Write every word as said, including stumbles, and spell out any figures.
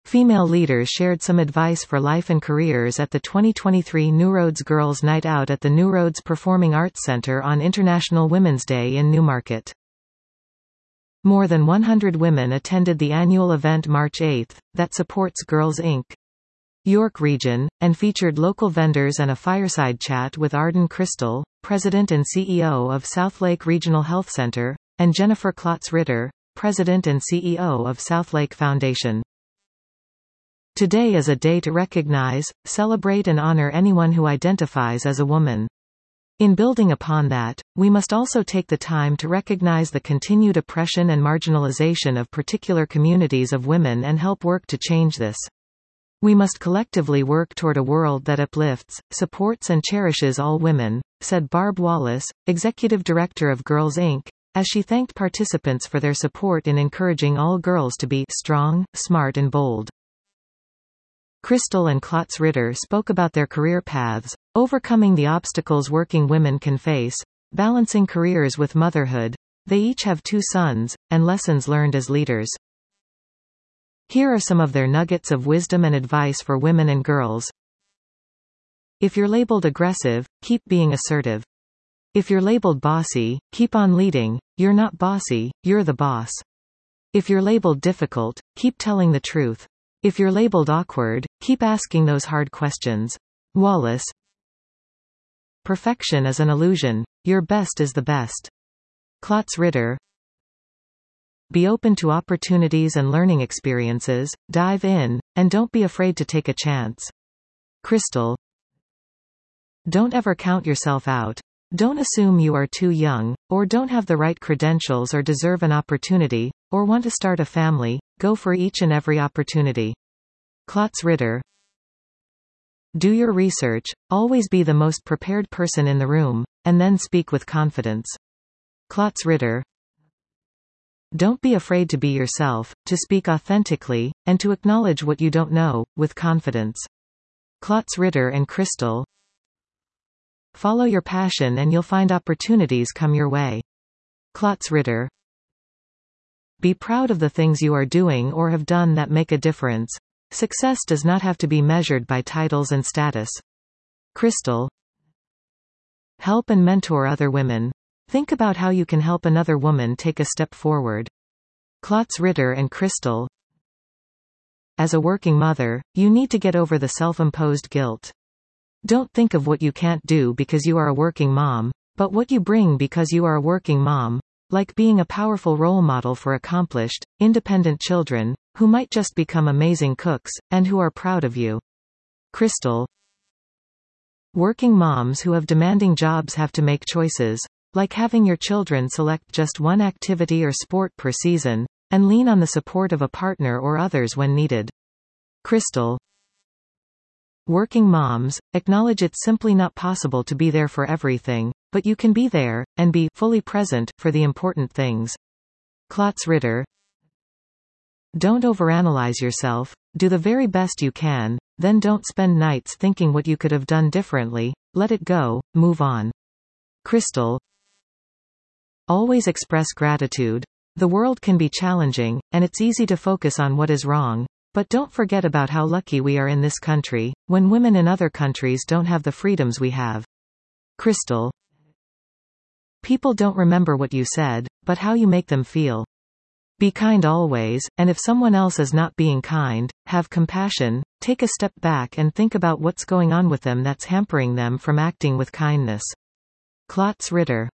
Female leaders shared some advice for life and careers at the twenty twenty-three New Roads Girls' Night Out at the New Roads Performing Arts Center on International Women's Day in Newmarket. More than one hundred women attended the annual event March eighth, that supports Girls Incorporated. York Region, and featured local vendors and a fireside chat with Arden Crystal, President and C E O of Southlake Regional Health Center, and Jennifer Klotz Ritter, President and C E O of Southlake Foundation. Today is a day to recognize, celebrate and honor anyone who identifies as a woman. In building upon that, we must also take the time to recognize the continued oppression and marginalization of particular communities of women and help work to change this. We must collectively work toward a world that uplifts, supports and cherishes all women, said Barb Wallace, Executive Director of Girls Incorporated, as she thanked participants for their support in encouraging all girls to be strong, smart and bold. Crystal and Klotz Ritter spoke about their career paths, overcoming the obstacles working women can face, balancing careers with motherhood. They each have two sons, and lessons learned as leaders. Here are some of their nuggets of wisdom and advice for women and girls. If you're labeled aggressive, keep being assertive. If you're labeled bossy, keep on leading. You're not bossy, you're the boss. If you're labeled difficult, keep telling the truth. If you're labeled awkward, keep asking those hard questions. Wallace. Perfection is an illusion. Your best is the best. Klotz Ritter. Be open to opportunities and learning experiences, dive in, and don't be afraid to take a chance. Crystal. Don't ever count yourself out. Don't assume you are too young, or don't have the right credentials or deserve an opportunity, or want to start a family. Go for each and every opportunity. Klotz Ritter. Do your research, always be the most prepared person in the room, and then speak with confidence. Klotz Ritter. Don't be afraid to be yourself, to speak authentically, and to acknowledge what you don't know, with confidence. Klotz Ritter and Crystal. Follow your passion and you'll find opportunities come your way. Klotz Ritter. Be proud of the things you are doing or have done that make a difference. Success does not have to be measured by titles and status. Crystal. Help and mentor other women. Think about how you can help another woman take a step forward. Klotz Ritter and Crystal. As a working mother, you need to get over the self-imposed guilt. Don't think of what you can't do because you are a working mom, but what you bring because you are a working mom. Like being a powerful role model for accomplished, independent children, who might just become amazing cooks, and who are proud of you. Crystal. Working moms who have demanding jobs have to make choices, like having your children select just one activity or sport per season, and lean on the support of a partner or others when needed. Crystal. Working moms, acknowledge it's simply not possible to be there for everything, but you can be there, and be fully present for the important things. Klotz Ritter. Don't overanalyze yourself, do the very best you can, then don't spend nights thinking what you could have done differently, let it go, move on. Crystal. Always express gratitude. The world can be challenging, and it's easy to focus on what is wrong. But don't forget about how lucky we are in this country, when women in other countries don't have the freedoms we have. Crystal. People don't remember what you said, but how you make them feel. Be kind always, and if someone else is not being kind, have compassion, take a step back and think about what's going on with them that's hampering them from acting with kindness. Klotz Ritter.